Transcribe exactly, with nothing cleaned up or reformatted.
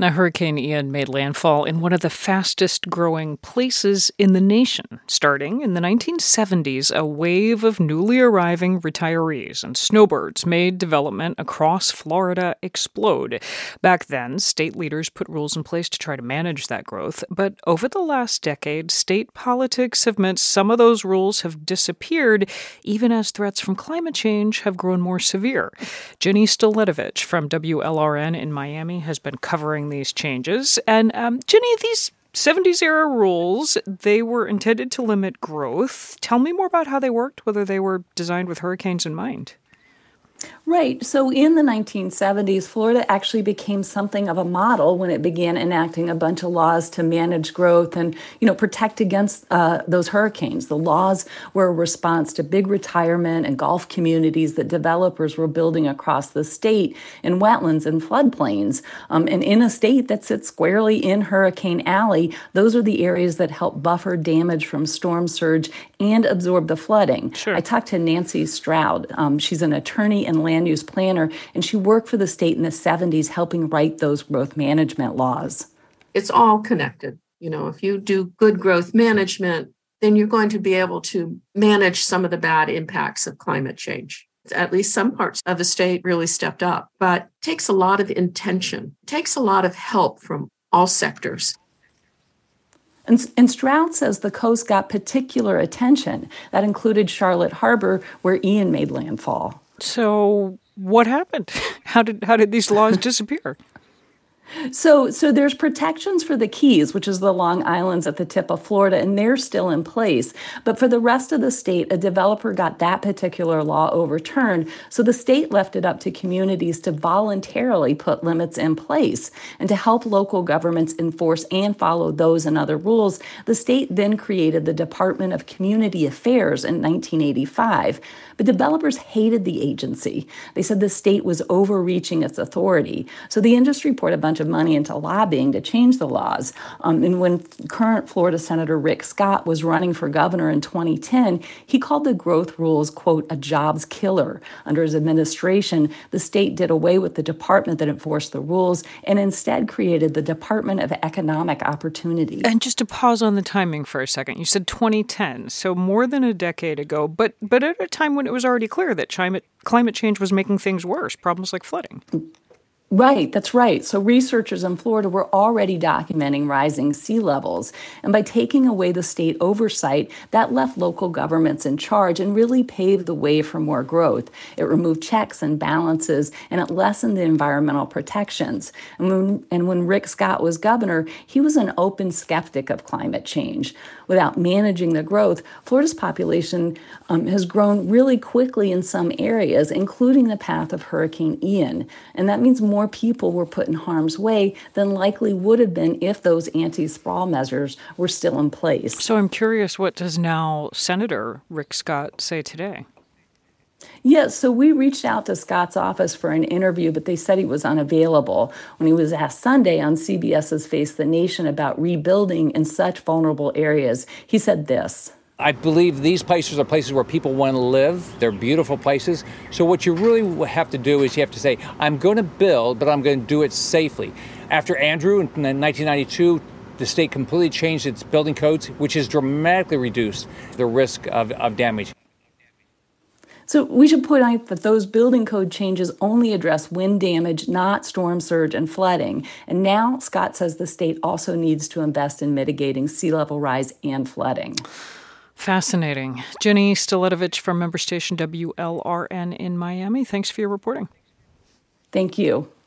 Now, Hurricane Ian made landfall in one of the fastest growing places in the nation. Starting in the nineteen seventies, a wave of newly arriving retirees and snowbirds made development across Florida explode. Back then, state leaders put rules in place to try to manage that growth. But over the last decade, state politics have meant some of those rules have disappeared, even as threats from climate change have grown more severe. Jenny Staletovich from W L R N in Miami has been covering these changes. And um, Jenny, these seventies-era rules, they were intended to limit growth. Tell me more about how they worked, whether they were designed with hurricanes in mind. Right. So in the nineteen seventies, Florida actually became something of a model when it began enacting a bunch of laws to manage growth and, you know, protect against uh, those hurricanes. The laws were a response to big retirement and golf communities that developers were building across the state in wetlands and floodplains. Um, and in a state that sits squarely in Hurricane Alley, those are the areas that help buffer damage from storm surge and absorb the flooding. Sure. I talked to Nancy Stroud. Um, she's an attorney and land use planner, and she worked for the state in the seventies helping write those growth management laws. It's all connected. You know, if you do good growth management, then you're going to be able to manage some of the bad impacts of climate change. At least some parts of the state really stepped up, but it takes a lot of intention. It takes a lot of help from all sectors. And, and Stroud says the coast got particular attention. That included Charlotte Harbor, where Ian made landfall. So what happened? How did how did these laws disappear? So, so there's protections for the Keys, which is the Long Islands at the tip of Florida, and they're still in place. But for the rest of the state, a developer got that particular law overturned. So the state left it up to communities to voluntarily put limits in place. And to help local governments enforce and follow those and other rules, the state then created the Department of Community Affairs in nineteen eighty-five. But developers hated the agency. They said the state was overreaching its authority. So the industry poured a bunch of money into lobbying to change the laws. Um, and when current Florida Senator Rick Scott was running for governor in twenty ten, he called the growth rules, quote, a jobs killer. Under his administration, the state did away with the department that enforced the rules and instead created the Department of Economic Opportunity. And just to pause on the timing for a second, you said twenty ten, so more than a decade ago, but but at a time when it was already clear that climate climate change was making things worse, problems like flooding. Right, that's right. So researchers in Florida were already documenting rising sea levels. And by taking away the state oversight, that left local governments in charge and really paved the way for more growth. It removed checks and balances, and it lessened the environmental protections. And when, and when Rick Scott was governor, he was an open skeptic of climate change. Without managing the growth, Florida's population um, has grown really quickly in some areas, including the path of Hurricane Ian. And that means more people were put in harm's way than likely would have been if those anti-sprawl measures were still in place. So I'm curious, what does now Senator Rick Scott say today? Yes, so we reached out to Scott's office for an interview, but they said he was unavailable. When he was asked Sunday on CBS's Face the Nation about rebuilding in such vulnerable areas, he said this. I believe these places are places where people want to live. They're beautiful places. So what you really have to do is you have to say, I'm going to build, but I'm going to do it safely. After Andrew in nineteen ninety-two, the state completely changed its building codes, which has dramatically reduced the risk of, of damage. So we should point out that those building code changes only address wind damage, not storm surge and flooding. And now Scott says the state also needs to invest in mitigating sea level rise and flooding. Fascinating. Jenny Staletovich from member station W L R N in Miami. Thanks for your reporting. Thank you.